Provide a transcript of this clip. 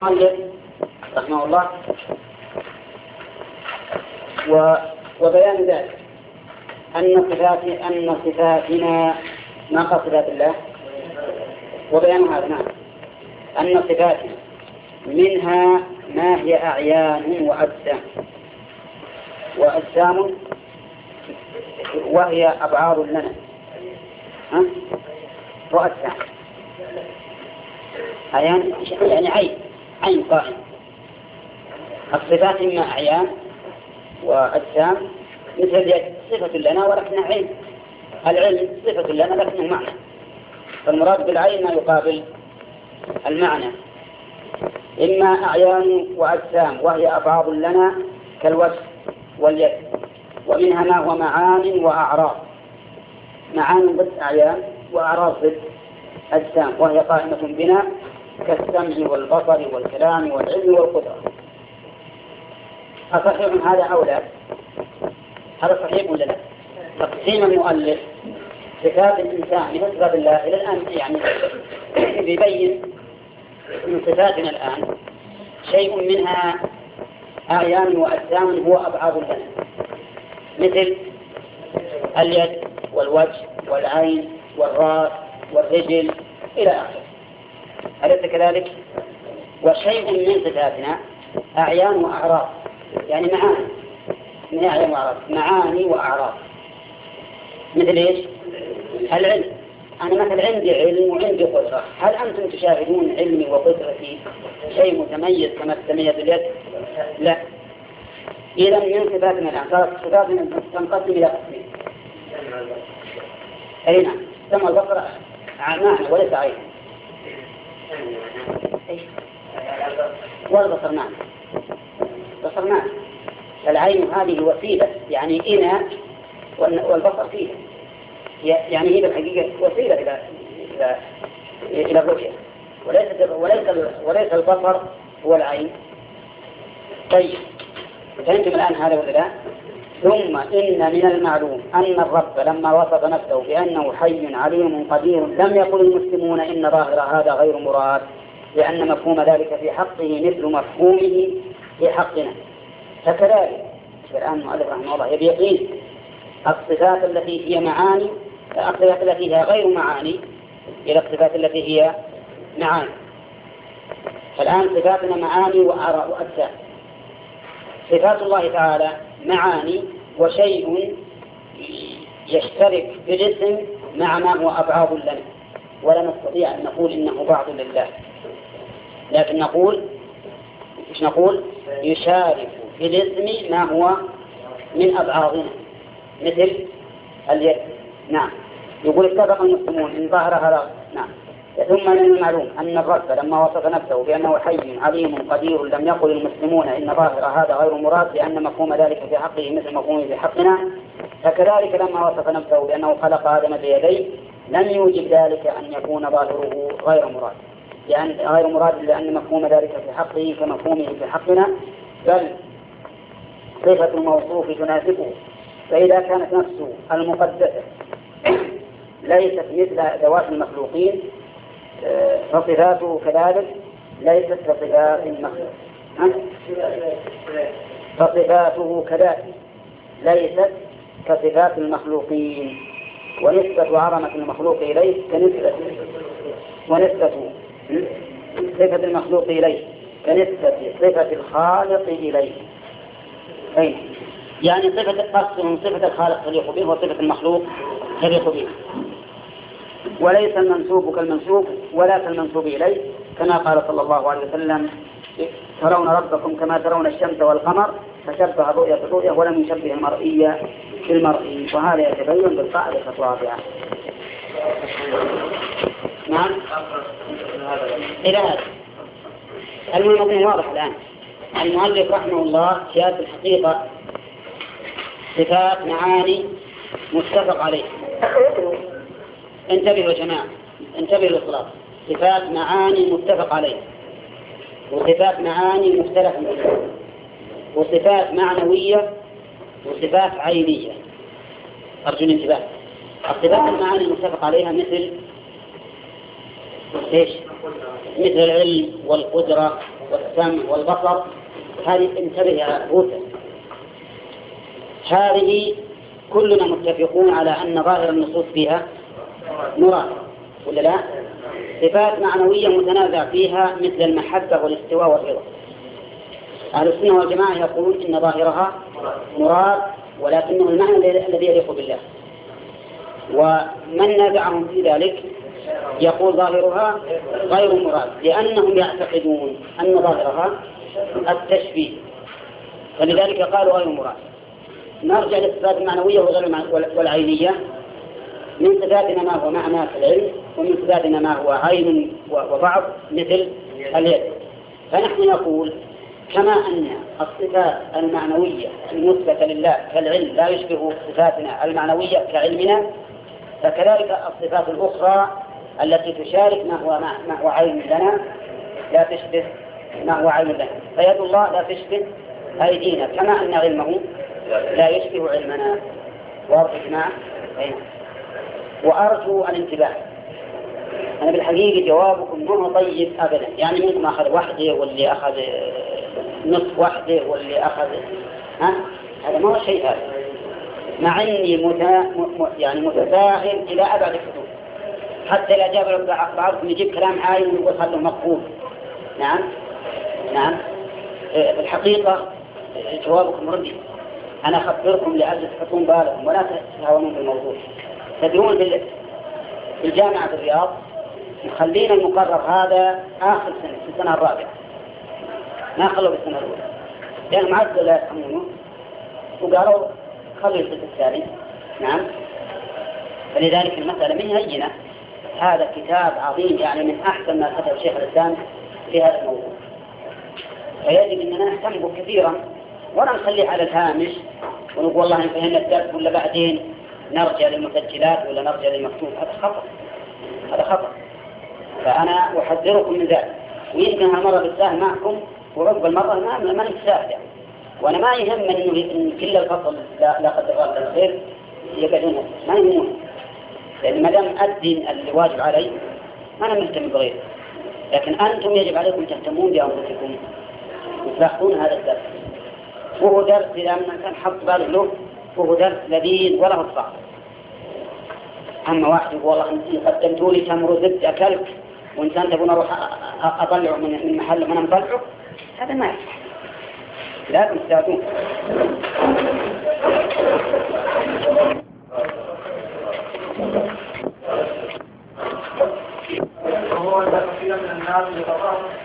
المؤلف رحمه الله وبيان ذلك أن صفاتنا ناقص صفات الله، وبيان هذا نعم أن صفاتنا منها ما هي أعيان وأجسام وهي أبعاد لنا وأجسام. أعيان يعني عين قائم. الصفات إما أعيان وأجسام، مثل اليد صفة لنا ولكنها عين، العلم صفة لنا لكنه معنى، فالمراد بالعين ما يقابل المعنى. إما أعيان وأجسام وهي أبعاد لنا كالوجه واليد، ومنها ما هو معان وأعراض. معان ضد أعيان وأعراض ضد أجسام، وهي قائمة بنا كالسمع والبصر والكلام والعلم والقدرة. أصحيح هذا أو لا؟ هذا صحيح ولا لا؟ تقسيم المؤلف صفات الإنسان من صفات الله إلى الآن يعني بيبين من صفاتنا الآن شيء منها أعيان وأجسام هو أبعاد لنا، مثل اليد والوجه والعين والرأس والرجل إلى آخره، أليس كذلك؟ وشيء من صفاتنا أعيان وأعراض، يعني معاني من أعيان وأعراض، معاني وأعراض. مثل إيش؟ العلم، أنا مثل عندي علم وعندي قدرة، هل أنتم تشاهدون علمي وقدرتي شيء متميز كما تتميز اليد؟ لا. إذا من صفاتنا الآن صارت صفاتنا تنقسم إلى قسمين. أي نعم، سمع البصر معنى وليس عين. والبصر معنى، بصر معنى. العين هذه وسيلة، يعني إناء، والبصر فيه، يعني هي بالحقيقة وسيلة إلى الرؤية، وليس البصر هو العين. طيب فهمتم الآن هذا ولا لا؟ ثم إن من المعلوم أن الرب لما وصف نفسه بأنه حي عليم قدير لم يقل المسلمون إن ظاهر هذا غير مراد، لأن مفهوم ذلك في حقه مثل مفهومه في حقنا. فكذلك الآن المؤلف رحمه الله يبي يقيس الصفات التي هي معاني، الصفات التي هي غير معاني إلى الصفات التي هي معاني. فالآن صفاتنا معاني وأجسام. صفات الله تعالى معاني وشيء يشترك في الاسم مع ما هو أبعاد لنا، ولا نستطيع أن نقول إنه بعض لله، لكن نقول يشارك في الاسم ما هو من أبعادنا، مثل اليد. نعم، يقول اتفق المسلمون إن ظهر هذا. نعم. ثم من المعلوم أن الرب لما وصف نفسه بأنه حي عليم قدير لم يقل المسلمون إن ظاهر هذا غير مراد، لأن مفهوم ذلك في حقه مثل مفهومه في حقنا. فكذلك لما وصف نفسه بأنه خلق آدم بيديه لم يوجب ذلك أن يكون ظاهره غير مراد، لأن مفهوم ذلك في حقه كمفهومه في حقنا، بل صفة الموصوف تناسبه. فإذا كانت نفسه المقدسة ليست مثل ذوات المخلوقين فصفاته كذلك ليست كصفات المخلوق. فصفاته كذلك ليست كصفات المخلوقين، ونسبة عظمة المخلوق إليه ونسبة صفة المخلوق إليه كنسبة صفة الخالق إليه. أي يعني صفة الخالق تليق به وصفة المخلوق تليق به، وليس المنسوب كالمنسوب ولا كالمنسوب إليه، كما قال صلى الله عليه وسلم ترون ربكم كما ترون الشمس والقمر، فشبه الرؤيا بالرؤيا ولم يشبه المرئي بالمرئي، وهذا يتبين بالقاعدة الرابعة. نعم إلى هذا المهم واضح الآن. المؤلف رحمه الله في هذه الحقيقة صفات معاني متفق عليه. انتبهوا يا جماعة، انتبهوا للصلاة. صفات معاني متفق عليه، وصفات معاني مختلف عليها، وصفات معنوية وصفات عينية. أرجو الانتباه. الصفات المعاني المتفق عليها مثل إيش؟ مثل العلم والقدرة والسمع والبصر، هذه انتبه يا بوسى، هذه كلنا متفقون على أن ظاهر النصوص فيها مراد ولا لا؟ صفات معنوية متنازع فيها مثل المحبة والاستواء والرضا. أهل السنة والجماعة يقولون إن ظاهرها مراد ولكنه المعنى الذي يليق بالله، ومن نازعهم في ذلك يقول ظاهرها غير مراد، لأنهم يعتقدون أن ظاهرها التشبيه، فلذلك قالوا غير مراد. نرجع للصفات المعنوية والعينية. من صفاتنا ما هو معنى كالعلم، ومن صفاتنا ما هو عين وبعض مثل اليد. فنحن نقول كما أن الصفات المعنوية المثبتة لله كالعلم لا يشبه صفاتنا المعنوية كعلمنا، فكذلك الصفات الأخرى التي تشارك ما هو عين لنا لا تشبه ما هو عين لنا. فيد الله لا تشبه أيدينا، كما أن علمه لا يشبه علمنا. واضح معه؟ وأرجو الانتباه. أنا بالحقيقة جوابكم ما هو طيب أبدا، يعني منكم أخذ وحده واللي أخذ نصف وحده واللي أخذ هذا ما هو شيء هذا، مع أني يعني متفاهم إلى أبعد الحدود. حتى لا جاب بعضكم يجيب كلام عايم ويقول خلوه مقبول. نعم الحقيقة جوابكم ردي. أنا أخبركم لأجل تحطون بالكم ولا تتهاونون بالموضوع. تدرون في الجامعة في الرياض مخلين المقرر هذا آخر سنة في السنة الرابعة، ما خلوا بالسنة الأولى لأنهم عدوا لا يفهمونه وقالوا خلوا السنة الثاني. نعم، فلذلك المسألة من هينة. هذا كتاب عظيم، يعني من أحسن ما كتب شيخ الإسلام في هذا الموضوع، فيجب أننا نهتم به كثيرا ولا نخليه على الهامش ونقول والله فهمنا الدرس ولا بعدين نرجع للمسجلات ولا نرجع للمكتوب. هذا خطأ. فأنا أحذركم من ذلك، ويمكن هالمرة بالسهل معكم ورب المرة ما نتساهل يعني. وأنا ما يهمني إن كل الفصل لا قدر الله الخير يقعدون، ما يهمون، لأن ما دام أدين الواجب علي ما أنا مهتم بغيره. لكن أنتم يجب عليكم تهتمون بأنفسكم وتلاحظون هذا الدرس، وهو درس إذا من كان حط باله له وهو درس لذيذ ولا هو صعب. أما واحد يقول والله إن قدمتوا لي تمر زبد أكلت وإنسان تبون أروح أطلعه من محل من أطلعه، هذا ما يصح. لا تستاذون. وهو أن كثيرا من الناس